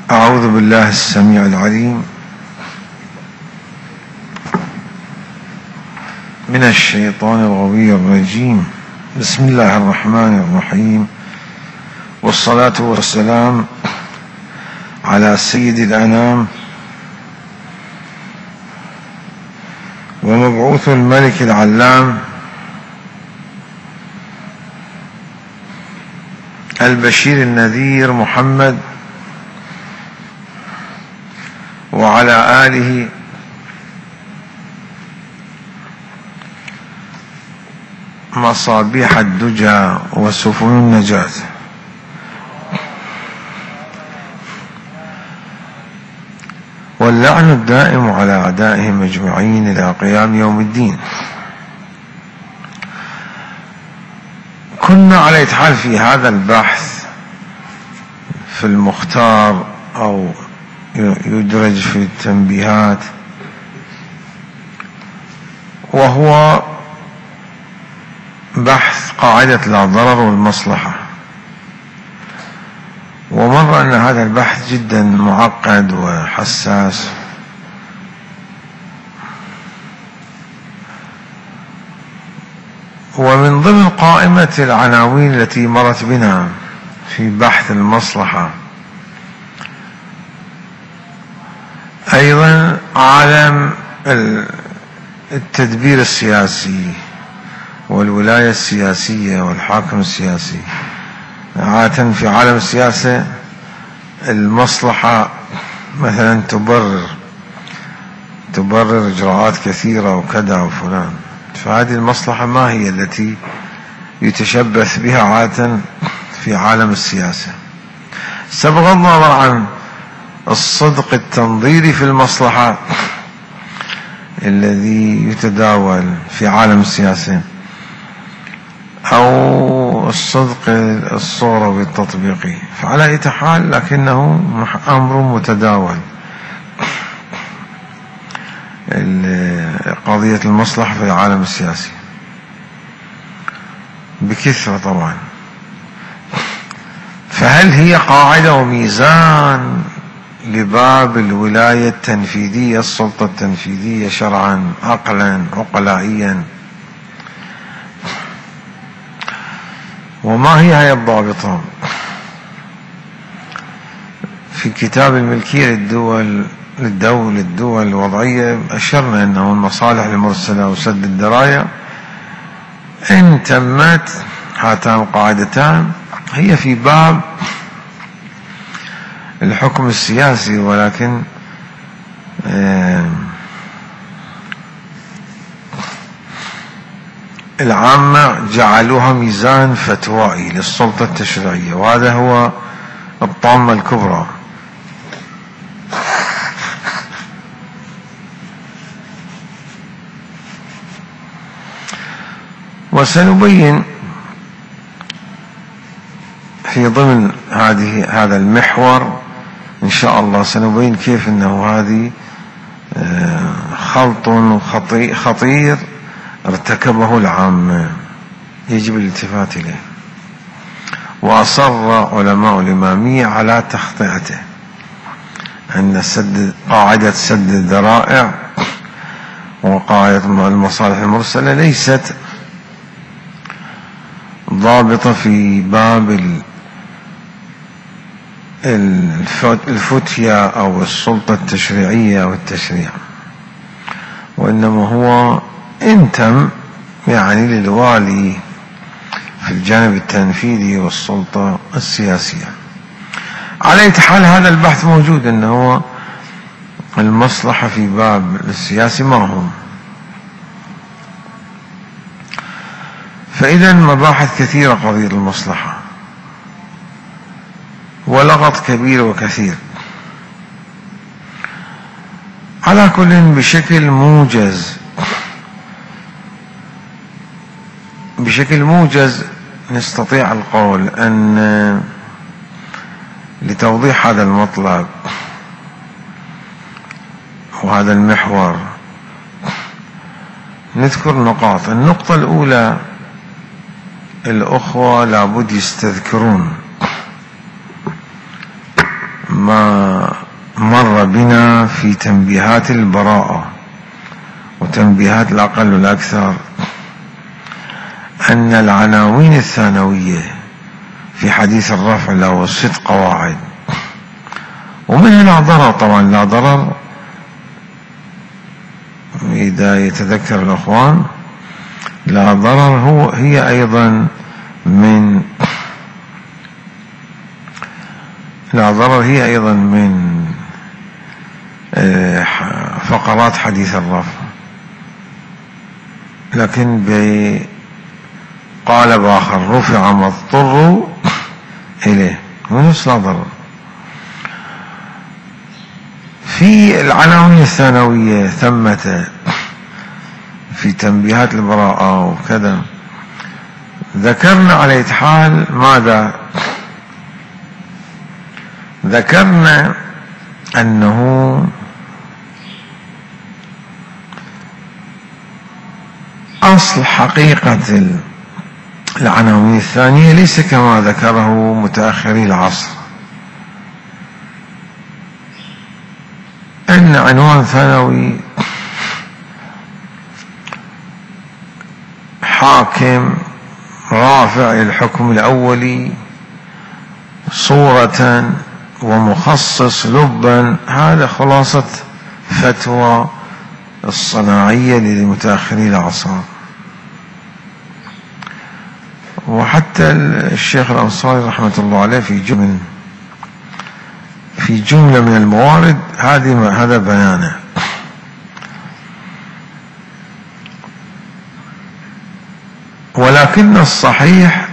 أعوذ بالله السميع العليم من الشيطان الغوي الرجيم. بسم الله الرحمن الرحيم، والصلاة والسلام على سيد الأنام ومبعوث الملك العلام البشير النذير محمد وعلى آله مصابيح الدجى وسفن النجاة. واللعن الدائم على أعدائهم أجمعين إلى قيام يوم الدين. كنا على إتحال في هذا البحث في المختار أو يدرج في التنبيهات، وهو بحث قاعدة لا ضرر والمصلحة. ومر أن هذا البحث جدا معقد وحساس، ومن ضمن قائمة العناوين التي مرت بنا في بحث المصلحة أيضا عالم التدبير السياسي والولاية السياسية والحاكم السياسي. عادة في عالم السياسة المصلحة مثلا تبرر إجراءات كثيرة وكذا وفلان، فهذه المصلحة ما هي التي يتشبث بها عادة في عالم السياسة؟ بغض النظر عن الصدق التنظيري في المصلحة الذي يتداول في عالم السياسة أو الصدق الصورة التطبيقي، فعلى أي حال لكنه أمر متداول. قضية المصلحة في العالم السياسي بكثرة طبعا. فهل هي قاعدة وميزان لباب الولاية التنفيذية، السلطة التنفيذية شرعا عقلا عقلائيا؟ وما هي الضابطة؟ في كتاب الملكية للدول الوضعية أشرنا أنه المصالح المرسلة وسد الدراية إن تمت هاتان القاعدتان هي في باب الحكم السياسي، ولكن العامة جعلوها ميزان فتوائي للسلطة التشريعية، وهذا هو الطامة الكبرى. وسنبين في ضمن هذا المحور إن شاء الله سنبين كيف أنه هذه خلط خطير ارتكبه العامة يجب الالتفات إليه، وأصر علماء الإمامية على تخطئته، أن قاعدة سد الذرائع وقاعدة المصالح المرسلة ليست ضابطة في باب الفتية أو السلطة التشريعية أو التشريع، وإنما هو انتم يعني للوالي في الجانب التنفيذي والسلطة السياسية. على أي حال هذا البحث موجود، أنه المصلحة في باب السياسي ما هم. فإذا مباحث كثيرة قضية المصلحة، ولغط كبير وكثير. على كل بشكل موجز نستطيع القول أن لتوضيح هذا المطلب وهذا المحور نذكر نقاط. النقطة الأولى الأخوة لابد يستذكرون ما مر بنا في تنبيهات البراءة وتنبيهات الأقل والأكثر أن العناوين الثانوية في حديث الرفع له 6 قواعد، ومنها لا ضرر. طبعا لا ضرر إذا يتذكر الأخوان لا ضرر هي أيضا من فقرات حديث الرفع، لكن بقالب آخر رفع ما اضطر إليه ونفس لا ضرر. في العناوين الثانوية ثمة في تنبيهات البراءة وكذا ذكرنا على حال ماذا؟ ذكرنا أنه أصل حقيقة العناوين الثانية ليس كما ذكره متأخري العصر، أن عنوان ثانوي حاكم رافع الحكم الأولي صورة ومخصص لبا، هذا خلاصة فتوى الصناعية للمتأخرين العصر. وحتى الشيخ الأنصاري رحمة الله عليه في جملة من الموارد هذا بيانه. ولكن الصحيح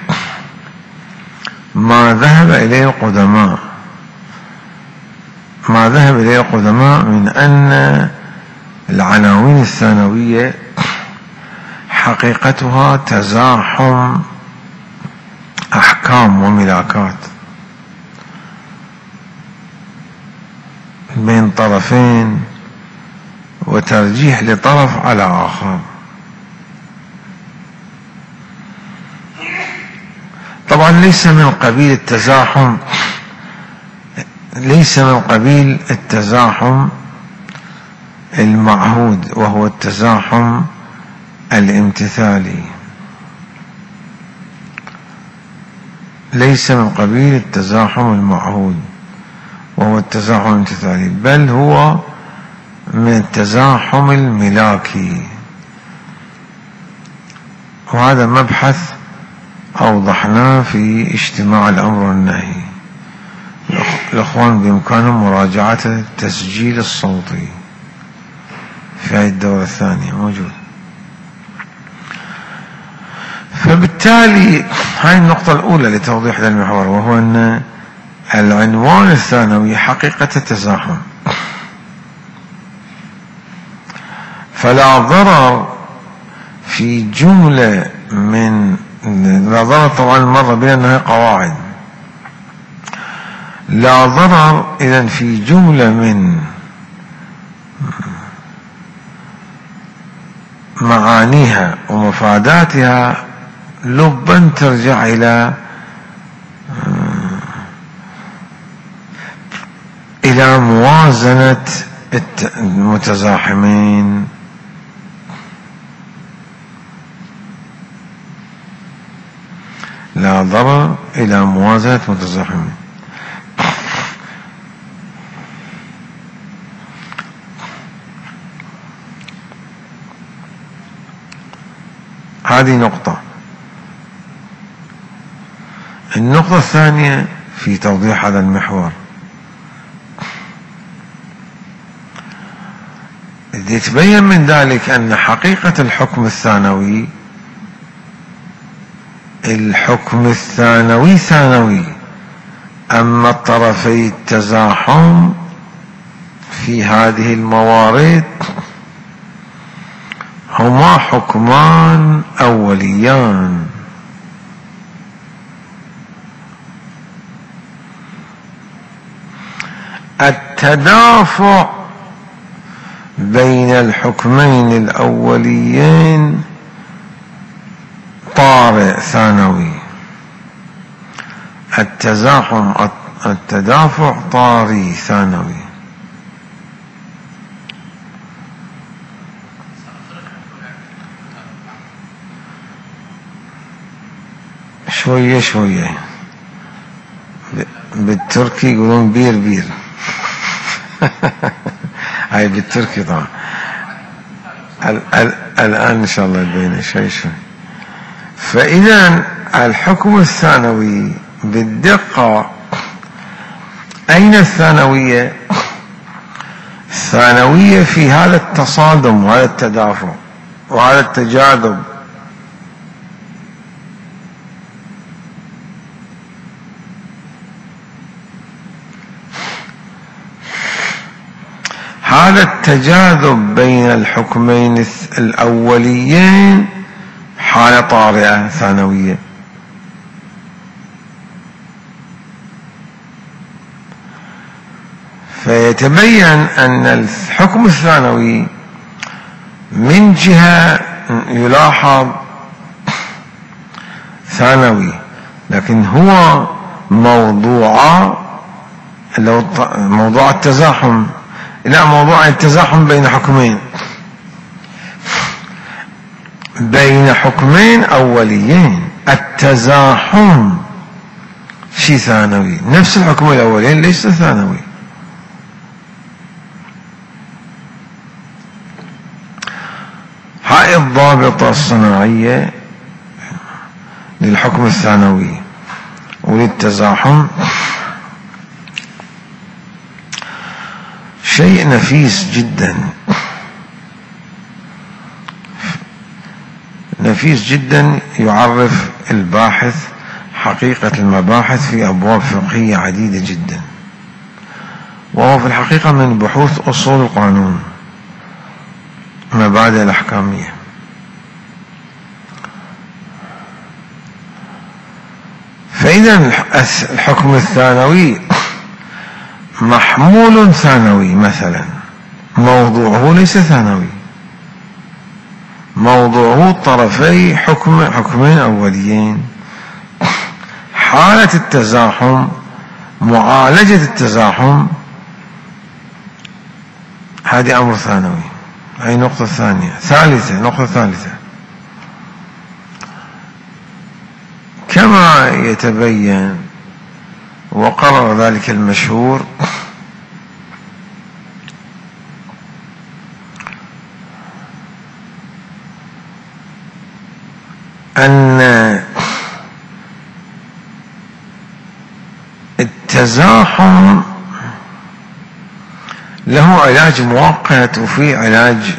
ما ذهب إليه القدماء من أن العناوين الثانوية حقيقتها تزاحم أحكام وملاكات بين طرفين وترجيح لطرف على آخر. طبعا ليس من قبيل التزاحم المعهود، وهو التزاحم الامتثالي، ليس من قبيل التزاحم المعهود وهو التزاحم الامتثالي، بل هو من التزاحم الملاكي. وهذا مبحث أوضحناه في اجتماع الأمر والنهي. الأخوان بإمكانهم مراجعة التسجيل الصوتي في هذه الدورة الثانية موجود. فبالتالي هاي النقطة الأولى لتوضيح هذا المحور، وهو أن العنوان الثانوي حقيقة التزاحم، فلا ضرر في جملة من لا ضرر. طبعا مر بنا أنها قواعد، لا ضرر إذن في جملة من معانيها ومفاداتها لبا ترجع إلى موازنة المتزاحمين. لا ضرر إلى موازنة متزاحمين. هذه نقطة. النقطة الثانية في توضيح هذا المحور، يتبين من ذلك أن حقيقة الحكم الثانوي ثانوي، أما طرفي التزاحم في هذه الموارد هما حكمان أوليان. التدافع بين الحكمين الأوليين طارئ ثانوي، التزاحم التدافع طاري ثانوي. شوية شوية، بالتركي يقولون بير بير. هاي بالتركي طبعا. الآن إن شاء الله يبين شوي شوي. فإذا الحكم الثانوي بالدقة، أين الثانوية؟ الثانوية في هذا التصادم وهذا التدافع وهذا التجاذب. هذا التجاذب بين الحكمين الأوليين حالة طارئة ثانوية. فيتبين أن الحكم الثانوي من جهة يلاحظ ثانوي، لكن هو موضوع التزاحم، لا، موضوع التزاحم بين حكمين، بين حكمين أوليين. التزاحم شيء ثانوي، نفس الحكم الأولين ليس ثانوي. هاي الضابطة الصناعية للحكم الثانوي وللتزاحم شيء نفيس جدا، نفيس جدا، يعرف الباحث حقيقة المباحث في أبواب فقهية عديدة جدا، وهو في الحقيقة من بحوث أصول القانون، مبادئ الأحكامية. فإذا الحكم الثانوي محمول ثانوي، مثلا موضوعه ليس ثانوي، موضوعه طرفي حكمين أوليين. حالة التزاحم، معالجة التزاحم، هذه أمر ثانوي. هذه نقطة ثانية. نقطة ثالثة، كما يتبين وقرر ذلك المشهور أن التزاحم له علاج مؤقت، وفي علاج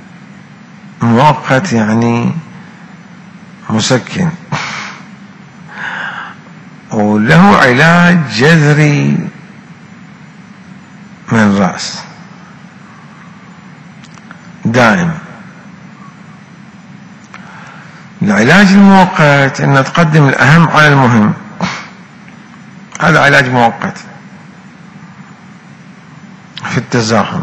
مؤقت يعني مسكن، وله علاج جذري من الرأس دائم. العلاج المؤقت أن تقدم الأهم على المهم، هذا علاج مؤقت في التزاحم،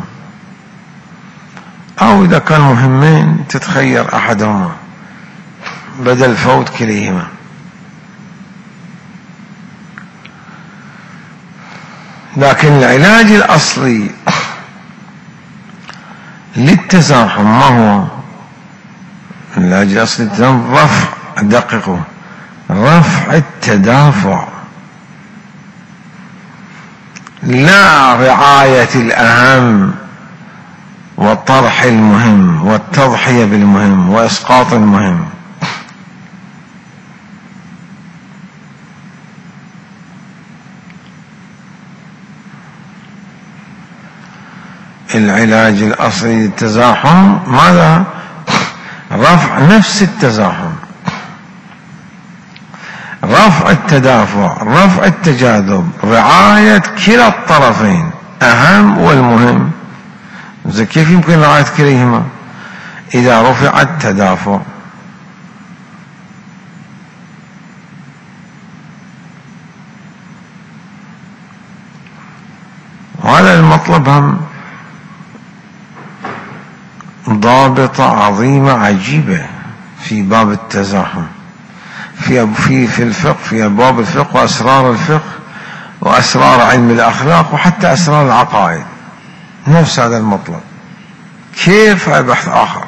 أو إذا كان مهمين تتخير أحدهما بدل فوت كليهما. لكن العلاج الأصلي للتزاحم ما هو؟ العلاج الأصلي رفع التدافع، لا رعاية الأهم وطرح المهم والتضحية بالمهم وإسقاط المهم. العلاج الأصلي للتزاحم ماذا؟ رفع نفس التزاحم، رفع التدافع، رفع التجاذب، رعاية كلا الطرفين، أهم والمهم. كيف يمكن رعاية كليهما؟ إذا رفع التدافع. وهذا المطلب هم ضابطة عظيمة عجيبة في باب التزاحم، في الفقه، في أبواب الفقه وأسرار الفقه، وأسرار علم الأخلاق وحتى أسرار العقائد، نفس هذا المطلب. كيف؟ هذا بحث آخر.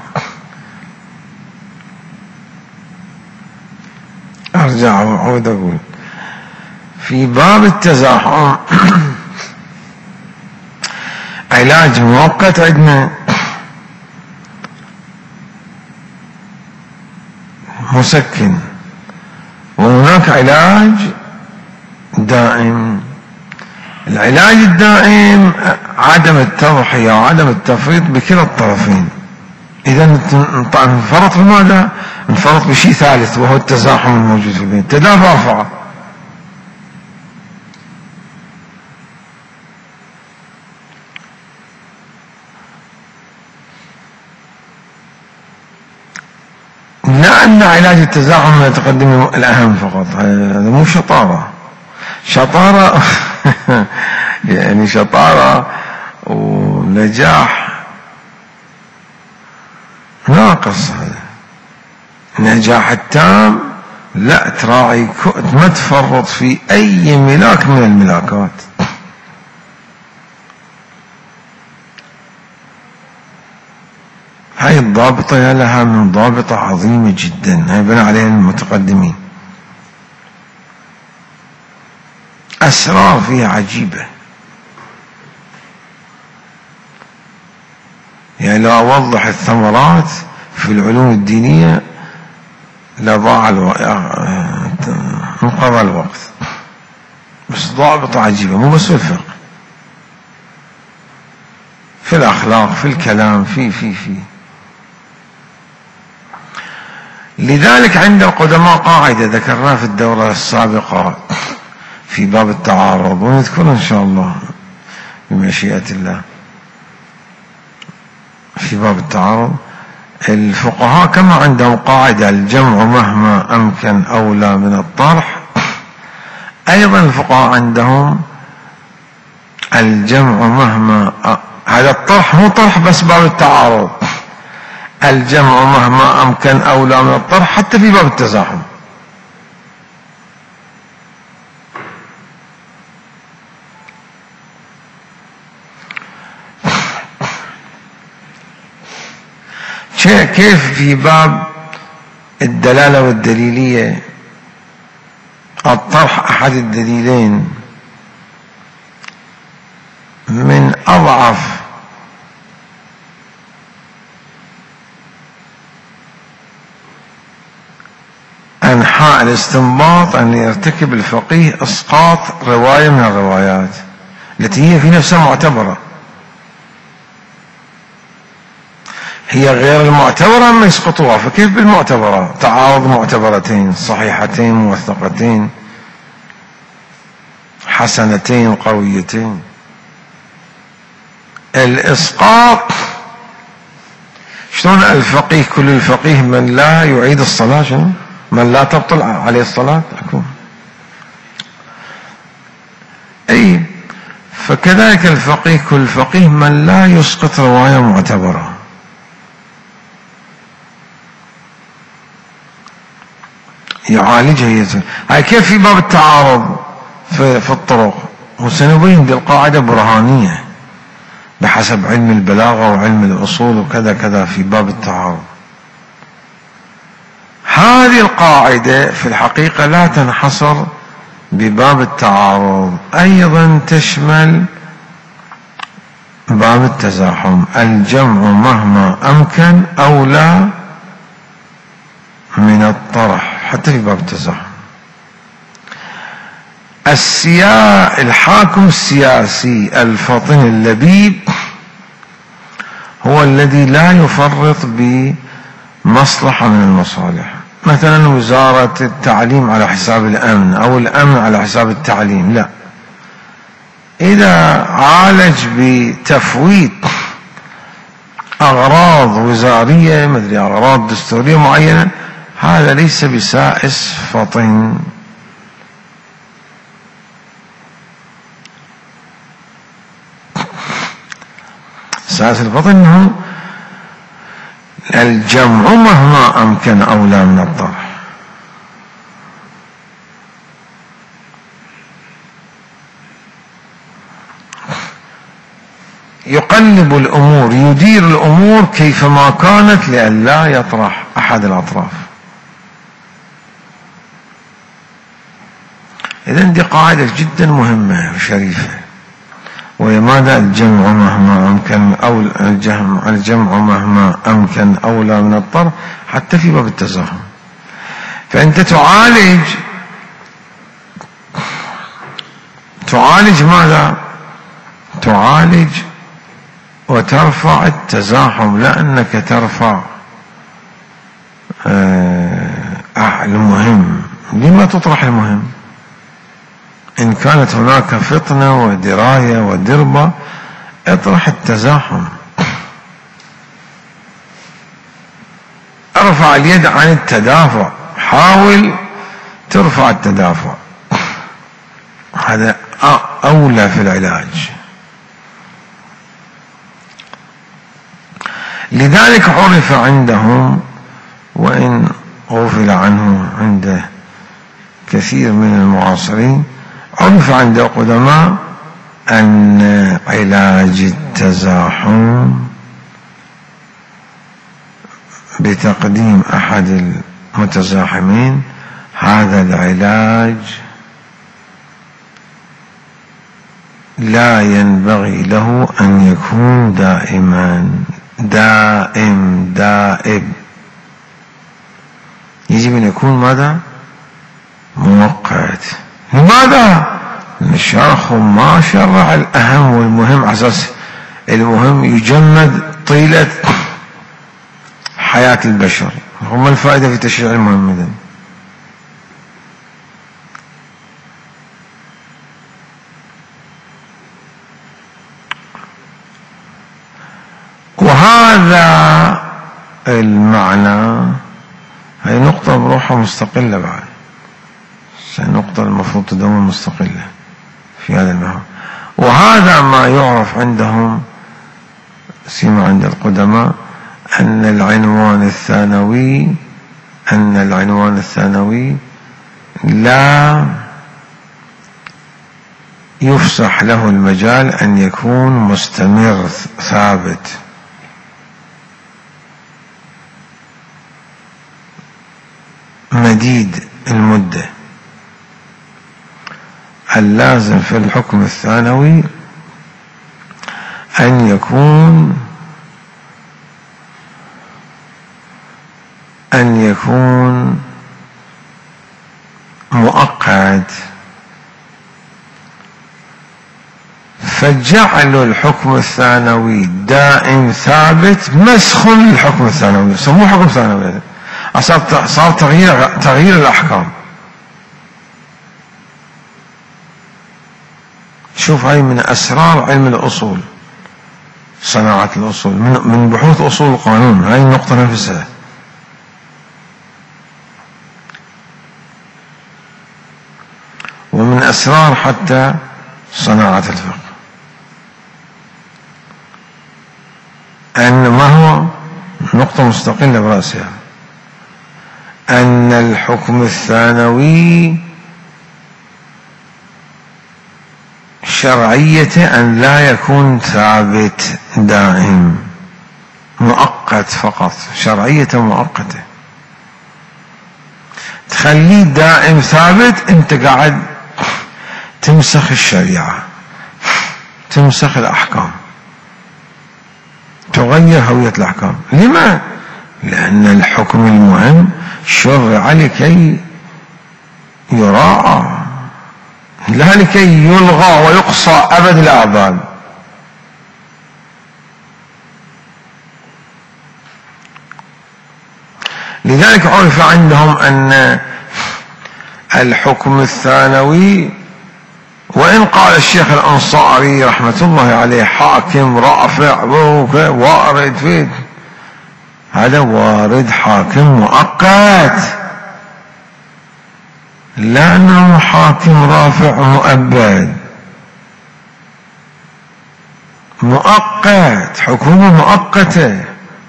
أرجع وأعود أقول في باب التزاحم علاج مؤقت عندنا مسكن، وهناك علاج دائم. العلاج الدائم عدم التضحية وعدم التفريط بكلا الطرفين. إذا نفرط بماذا؟ نفرط بشيء ثالث وهو التزاحم الموجود في البيت، تدافع رفعه. لأن علاج التزاحم من تقدم الأهم فقط، هذا مو شطارة. شطارة يعني شطارة ونجاح ناقص. هذا النجاح التام لا تراعي، ما تفرط في أي ملاك من الملاكات. هاي الضابطة لها من ضابطة عظيمة جدا، هاي بنى عليها المتقدمين، أسرار فيها عجيبة. يعني لو أوضح الثمرات في العلوم الدينية لضاع انقضى الوقت. بس ضابطة عجيبة، مو بس في الفقه، في الأخلاق، في الكلام، في لذلك عند القدماء قاعدة ذكرناها في الدورة السابقة في باب التعارض، ونذكرها إن شاء الله بمشيئة الله. في باب التعارض الفقهاء كما عندهم قاعدة الجمع مهما أمكن أولى من الطرح، أيضا الفقهاء عندهم الجمع مهما، هذا الطرح مو طرح بس باب التعارض، الجمع مهما أمكن أولى من الطرح حتى في باب التزاحم. كيف في باب الدلالة والدليلية الطرح أحد الدليلين من أضعف أنحاء الاستنباط أن يرتكب الفقيه إسقاط رواية من الروايات التي هي في نفسها معتبرة. هي غير المعتبرة أما يسقطوها، فكيف بالمعتبرة؟ تعارض معتبرتين صحيحتين موثقتين حسنتين قويتين. الإسقاط شلون الفقيه؟ كل الفقيه من لا يعيد الصلاة، شنو؟ من لا تبطل عليه الصلاة أكون. أي فكذلك الفقيه كل فقيه من لا يسقط رواية معتبرة. يعالجها. هاي كيف في باب التعارض في الطرق، وسنبين دي القاعدة برهانية بحسب علم البلاغة وعلم الأصول وكذا كذا في باب التعارض. هذه القاعدة في الحقيقة لا تنحصر بباب التعارض، أيضا تشمل باب التزاحم. الجمع مهما أمكن أولى من الطرح حتى في باب التزاحم. الحاكم السياسي الفطن اللبيب هو الذي لا يفرط بمصلحة من المصالح. مثلا وزارة التعليم على حساب الأمن أو الأمن على حساب التعليم، لا. إذا عالج بتفويت أغراض وزارية مدري أغراض دستورية معينة، هذا ليس بسائس فطن. سائس الفطن انه الجمع مهما امكن اولى من الطرح. يقلب الأمور، يدير الأمور كيفما كانت لئلا يطرح أحد الأطراف. إذن دي قاعدة جدا مهمة وشريفة. ولماذا الجمع مهما أمكن أو الجمع مهما أمكن أولى من الطرح حتى في باب التزاحم. فأنت تعالج ماذا؟ تعالج وترفع التزاحم، لأنك ترفع المهم. لما تطرح المهم؟ إن كانت هناك فطنة ودراية ودربة اطرح التزاحم. ارفع اليد عن التدافع، حاول ترفع التدافع، هذا أولى في العلاج. لذلك عرف عندهم، وإن غفل عنه عند كثير من المعاصرين، عرف عند القدماء أن علاج التزاحم بتقديم أحد المتزاحمين، هذا العلاج لا ينبغي له أن يكون دائما دائم، يجب أن يكون ماذا؟ مؤقت. لماذا؟ الشرح ما شرع الأهم والمهم، أساس المهم يجمد طيلة حياة البشر. وما الفائدة في تشريع المهم إذن؟ وهذا المعنى هي نقطة بروحها مستقلة بعد، نقطة المفروض تدوم مستقلة في هذا المعنى. وهذا ما يعرف عندهم سيما عند القدماء أن العنوان الثانوي لا يفسح له المجال أن يكون مستمر ثابت، مديد المدة. اللازم في الحكم الثانوي أن يكون مؤقت. فجعل الحكم الثانوي دائم ثابت مسخ للحكم الثانوي، سموه حكم ثانوي، صار تغيير الأحكام. شوف، هاي من أسرار علم الأصول، صناعة الأصول، من بحوث أصول القانون، هاي النقطة نفسها. ومن أسرار حتى صناعة الفقه، أن ما هو نقطة مستقلة برأسها، أن الحكم الثانوي شرعية أن لا يكون ثابت دائم، مؤقت فقط، شرعية مؤقتة. تخليه دائم ثابت، أنت قاعد تمسخ الشريعة، تمسخ الأحكام، تغير هوية الأحكام. لما؟ لأن الحكم المهم شرع لكي يراعى، لا لكي يلغى ويقصى أبد الآباد. لذلك عرف عندهم أن الحكم الثانوي، وإن قال الشيخ الأنصاري رحمة الله عليه حاكم رافع وارد فيه، هذا وارد حاكم مؤقت، لا أنه حاكم رافع مؤبد، مؤقت، حكومة مؤقتة.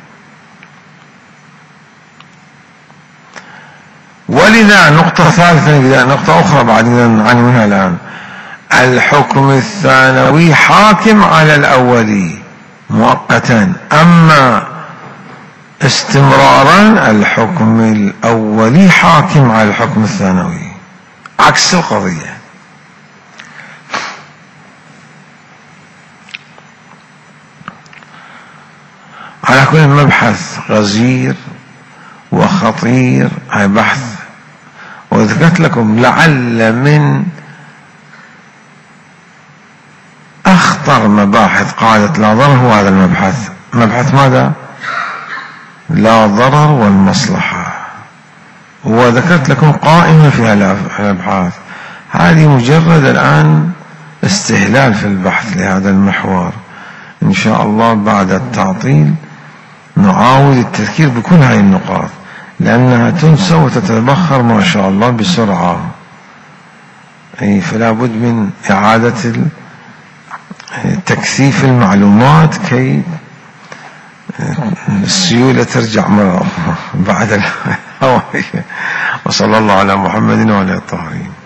ولذا نقطة ثالثة، نقطة أخرى بعد عنوانها الآن، الحكم الثانوي حاكم على الأولي، مؤقتا. أما استمرارا الحكم الأولي حاكم على الحكم الثانوي، عكس القضية. على كل مبحث غزير وخطير، هاي بحث، وذكرت لكم لعل من أخطر مباحث قاعدة لا ضرر هو هذا المبحث، مبحث ماذا؟ لا ضرر والمصلحة. وذكرت لكم قائمة في الأبحاث، هذه مجرد الآن استهلال في البحث لهذا المحور. إن شاء الله بعد التعطيل نعاود التذكير بكل هذه النقاط، لأنها تنسى وتتبخر ما شاء الله بسرعة، فلا بد من إعادة تكثيف المعلومات كي السيولة ترجع مرة بعد الهواية. وصلى الله على محمد وعلى الطاهرين.